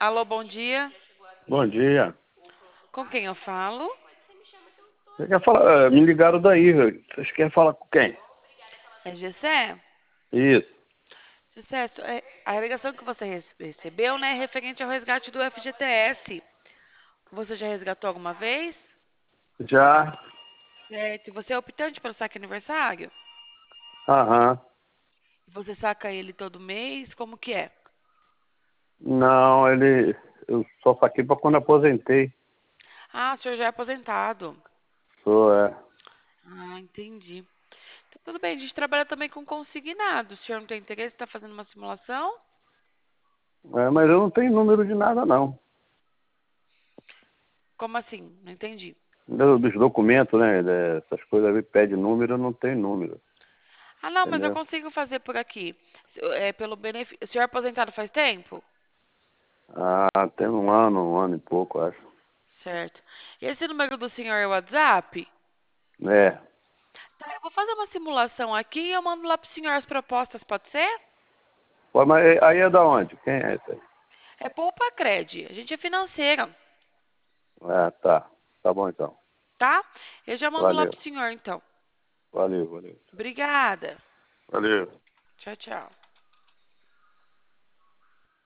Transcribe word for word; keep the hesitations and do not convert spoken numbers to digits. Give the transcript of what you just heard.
Alô, bom dia. Bom dia. Com quem eu falo? Você quer falar? eh, Me ligaram daí, velho. Vocês querem falar com quem? É Gessé? Isso. Gessé, so- é, a ligação que você rece- recebeu, né, é referente ao resgate do F G T S. Você já resgatou alguma vez? Já? Certo. E você é optante pelo saque aniversário? Aham. Você saca ele todo mês? Como que é? Não, ele. Eu só saquei pra quando aposentei. Ah, o senhor já é aposentado. Sou, é. Ah, entendi. Então, tudo bem, a gente trabalha também com consignado. O senhor não tem interesse em estar fazendo uma simulação? É, mas eu não tenho número de nada, não. Como assim? Não entendi. Do- Dos documentos, né? Essas coisas aí pede número, eu não tenho número. Ah, não, mas eu Entendeu? consigo fazer por aqui. É pelo benefício. O senhor é aposentado faz tempo? Ah, tem um ano, um ano e pouco, acho. Certo. E esse número do senhor é o WhatsApp? É. Tá, eu vou fazer uma simulação aqui e eu mando lá pro senhor as propostas, pode ser? Pô, mas aí é da onde? Quem é esse aí? É Poupa Cred. A gente é financeira, Ah, tá. Tá bom então. tá? Eu já mando lá Valeu. pro senhor, então. Valeu, valeu. Obrigada. Valeu. Tchau, tchau.